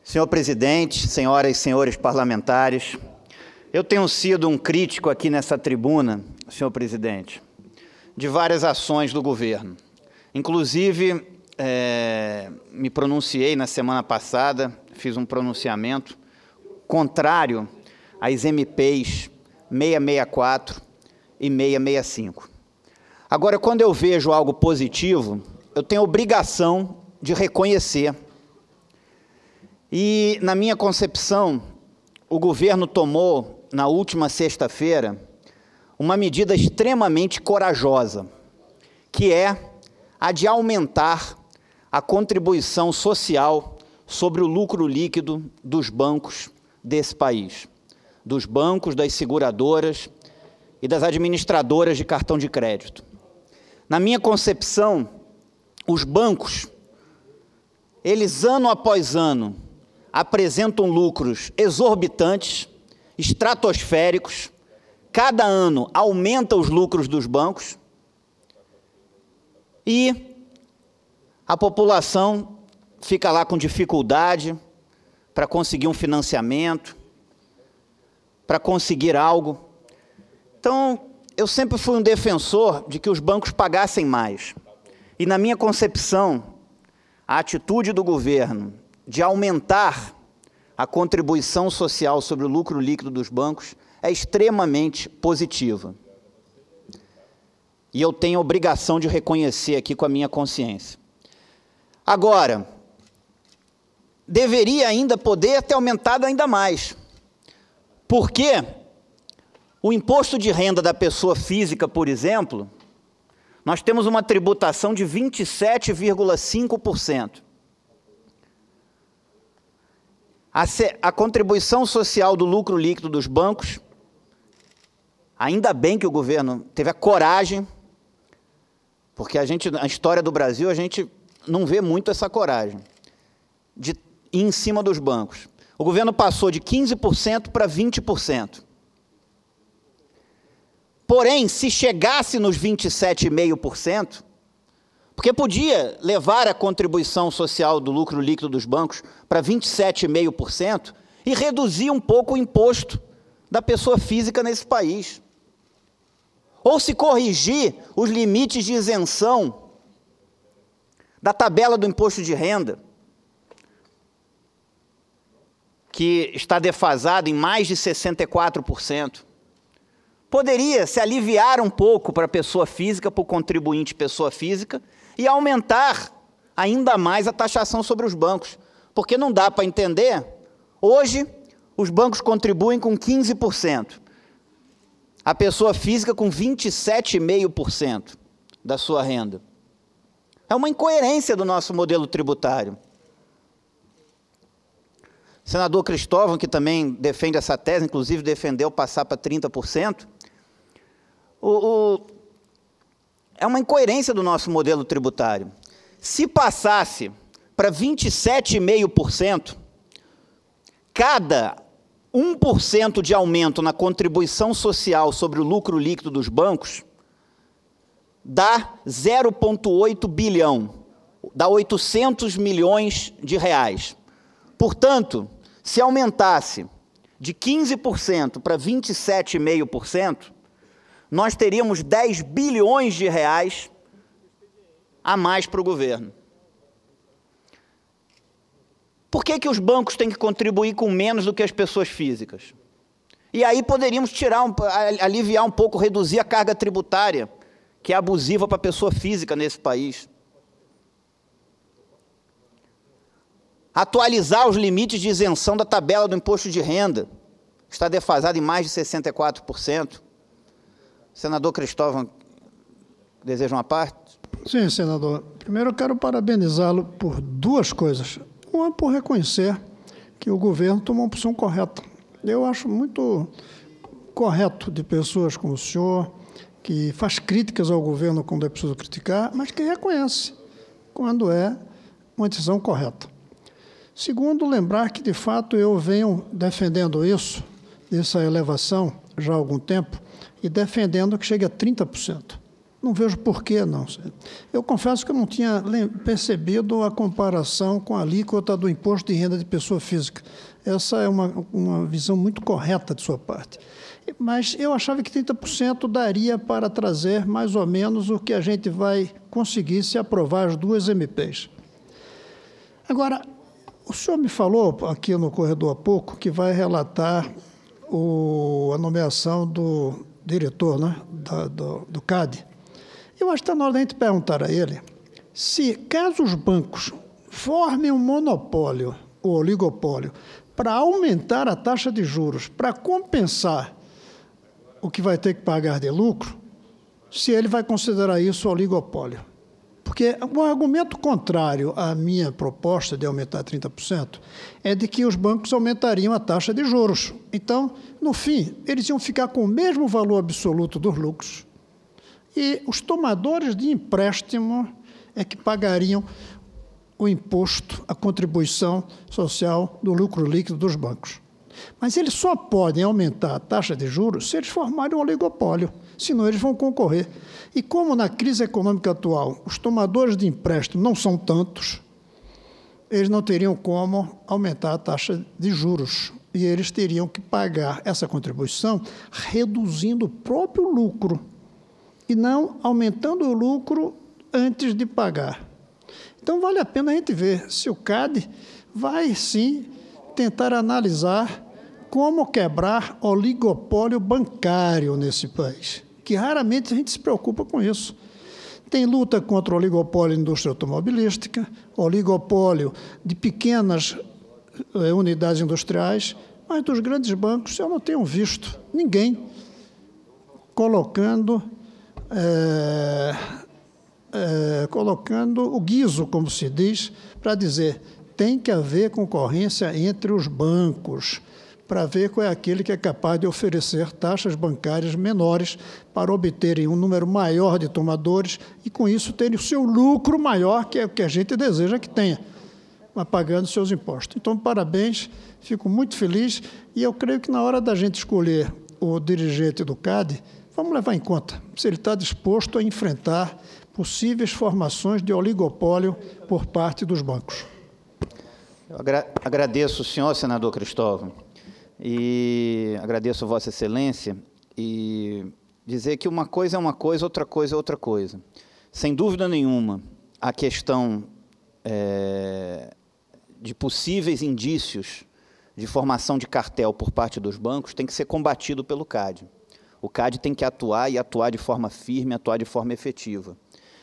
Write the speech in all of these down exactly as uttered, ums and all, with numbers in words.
Senhor presidente, senhoras e senhores parlamentares, eu tenho sido um crítico aqui nessa tribuna, senhor presidente, de várias ações do governo. Inclusive, é, me pronunciei na semana passada, fiz um pronunciamento contrário às M Ps seiscentos e sessenta e quatro e seiscentos e sessenta e cinco. Agora, quando eu vejo algo positivo, eu tenho obrigação de reconhecer. E, na minha concepção, o governo tomou, na última sexta-feira, uma medida extremamente corajosa, que é a de aumentar a contribuição social sobre o lucro líquido dos bancos desse país, dos bancos, das seguradoras e das administradoras de cartão de crédito. Na minha concepção, os bancos, eles, ano após ano, apresentam lucros exorbitantes, estratosféricos, cada ano aumenta os lucros dos bancos e a população fica lá com dificuldade para conseguir um financiamento, para conseguir algo. Então, eu sempre fui um defensor de que os bancos pagassem mais. E, na minha concepção, a atitude do governo de aumentar a contribuição social sobre o lucro líquido dos bancos é extremamente positiva. E eu tenho a obrigação de reconhecer aqui com a minha consciência. Agora, deveria ainda poder ter aumentado ainda mais, porque o imposto de renda da pessoa física, por exemplo, nós temos uma tributação de vinte e sete vírgula cinco por cento. A, a contribuição social do lucro líquido dos bancos, ainda bem que o governo teve a coragem, porque a gente, na história do Brasil, a gente não vê muito essa coragem de ir em cima dos bancos. O governo passou de quinze por cento para vinte por cento. Porém, se chegasse nos vinte e sete vírgula cinco por cento, porque podia levar a contribuição social do lucro líquido dos bancos para vinte e sete vírgula cinco por cento e reduzir um pouco o imposto da pessoa física nesse país. Ou se corrigir os limites de isenção da tabela do imposto de renda, que está defasado em mais de sessenta e quatro por cento. Poderia se aliviar um pouco para a pessoa física, para o contribuinte pessoa física, e aumentar ainda mais a taxação sobre os bancos. Porque não dá para entender, hoje os bancos contribuem com quinze por cento, a pessoa física com vinte e sete vírgula cinco por cento da sua renda. É uma incoerência do nosso modelo tributário. O senador Cristóvão, que também defende essa tese, inclusive defendeu passar para trinta por cento, o, o, é uma incoerência do nosso modelo tributário. Se passasse para vinte e sete vírgula cinco por cento, cada um por cento de aumento na contribuição social sobre o lucro líquido dos bancos dá zero vírgula oito bilhão, dá oitocentos milhões de reais. Portanto, se aumentasse de quinze por cento para vinte e sete vírgula cinco por cento, nós teríamos dez bilhões de reais a mais para o governo. Por que que os bancos têm que contribuir com menos do que as pessoas físicas? E aí poderíamos tirar, um, aliviar um pouco, reduzir a carga tributária, que é abusiva para a pessoa física nesse país. Atualizar os limites de isenção da tabela do imposto de renda, que está defasado em mais de sessenta e quatro por cento. Senador Cristóvão, deseja uma parte? Sim, senador. Primeiro eu quero parabenizá-lo por duas coisas. Uma, por reconhecer que o governo tomou uma posição correta. Eu acho muito correto de pessoas como o senhor, que faz críticas ao governo quando é preciso criticar, mas que reconhece quando é uma decisão correta. Segundo, lembrar que, de fato, eu venho defendendo isso, essa elevação, já há algum tempo, e defendendo que chegue a trinta por cento. Não vejo por que não. Eu confesso que eu não tinha percebido a comparação com a alíquota do imposto de renda de pessoa física. Essa é uma, uma visão muito correta de sua parte. Mas eu achava que trinta por cento daria para trazer mais ou menos o que a gente vai conseguir se aprovar as duas M Ps. Agora, o senhor me falou aqui no corredor há pouco que vai relatar o, a nomeação do diretor, né, da, do, do C A D. Eu acho que está na hora da gente perguntar a ele se, caso os bancos formem um monopólio ou oligopólio para aumentar a taxa de juros, para compensar o que vai ter que pagar de lucro, se ele vai considerar isso oligopólio. Porque o argumento contrário à minha proposta de aumentar trinta por cento é de que os bancos aumentariam a taxa de juros. Então, no fim, eles iam ficar com o mesmo valor absoluto dos lucros e os tomadores de empréstimo é que pagariam o imposto, a contribuição social do lucro líquido dos bancos. Mas eles só podem aumentar a taxa de juros se eles formarem um oligopólio, senão eles vão concorrer. E como na crise econômica atual os tomadores de empréstimo não são tantos, eles não teriam como aumentar a taxa de juros. E eles teriam que pagar essa contribuição reduzindo o próprio lucro e não aumentando o lucro antes de pagar. Então, vale a pena a gente ver se o C A D vai, sim, tentar analisar como quebrar oligopólio bancário nesse país, que raramente a gente se preocupa com isso. Tem luta contra o oligopólio da indústria automobilística, oligopólio de pequenas eh, unidades industriais, mas dos grandes bancos eu não tenho visto ninguém colocando, é, é, colocando o guiso, como se diz, para dizer tem que haver concorrência entre os bancos, para ver qual é aquele que é capaz de oferecer taxas bancárias menores para obterem um número maior de tomadores e, com isso, terem o seu lucro maior, que é o que a gente deseja que tenha, mas pagando seus impostos. Então, parabéns, fico muito feliz e eu creio que na hora da gente escolher o dirigente do C A D, vamos levar em conta se ele está disposto a enfrentar possíveis formações de oligopólio por parte dos bancos. Eu agra agradeço o senhor, senador Cristóvão, e agradeço a Vossa Excelência, e dizer que uma coisa é uma coisa, outra coisa é outra coisa. Sem dúvida nenhuma, a questão é, de possíveis indícios de formação de cartel por parte dos bancos tem que ser combatido pelo C A D. O C A D tem que atuar e atuar de forma firme, atuar de forma efetiva.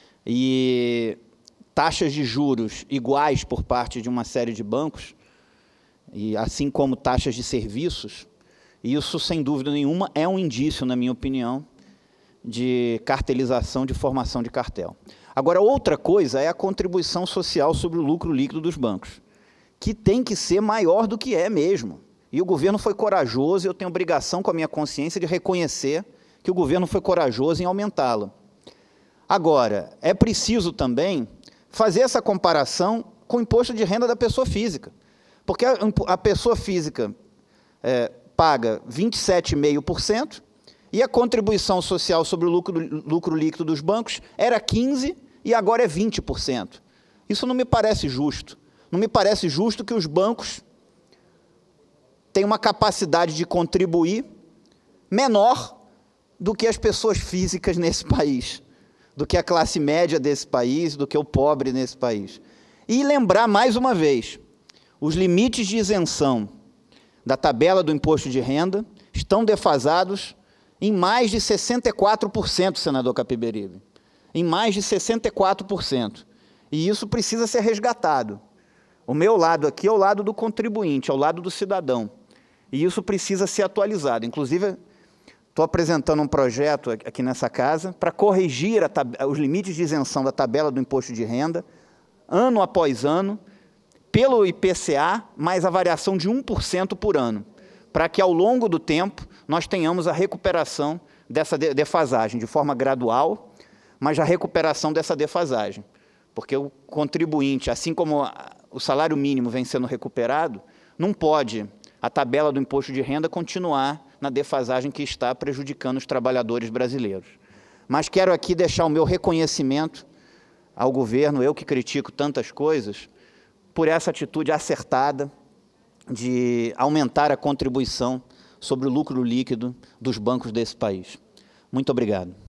E taxas de juros iguais por parte de uma série de bancos, e assim como taxas de serviços, isso, sem dúvida nenhuma, é um indício, na minha opinião, de cartelização, de formação de cartel. Agora, outra coisa é a contribuição social sobre o lucro líquido dos bancos, que tem que ser maior do que é mesmo. E o governo foi corajoso, e eu tenho obrigação com a minha consciência de reconhecer que o governo foi corajoso em aumentá-la. Agora, é preciso também fazer essa comparação com o imposto de renda da pessoa física, porque a, a pessoa física é, paga vinte e sete vírgula cinco por cento e a contribuição social sobre o lucro, lucro líquido dos bancos era quinze por cento e agora é vinte por cento. Isso não me parece justo. Não me parece justo que os bancos tenham uma capacidade de contribuir menor do que as pessoas físicas nesse país, do que a classe média desse país, do que o pobre nesse país. E lembrar mais uma vez, os limites de isenção da tabela do imposto de renda estão defasados em mais de sessenta e quatro por cento, senador Capiberibe. Em mais de sessenta e quatro por cento. E isso precisa ser resgatado. O meu lado aqui é o lado do contribuinte, é o lado do cidadão. E isso precisa ser atualizado. Inclusive, estou apresentando um projeto aqui nessa casa para corrigir a os limites de isenção da tabela do imposto de renda, ano após ano, pelo I P C A, mais a variação de um por cento por ano, para que, ao longo do tempo, nós tenhamos a recuperação dessa defasagem, de forma gradual, mas a recuperação dessa defasagem. Porque o contribuinte, assim como o salário mínimo vem sendo recuperado, não pode a tabela do imposto de renda continuar na defasagem que está prejudicando os trabalhadores brasileiros. Mas quero aqui deixar o meu reconhecimento ao governo, eu que critico tantas coisas, por essa atitude acertada de aumentar a contribuição sobre o lucro líquido dos bancos desse país. Muito obrigado.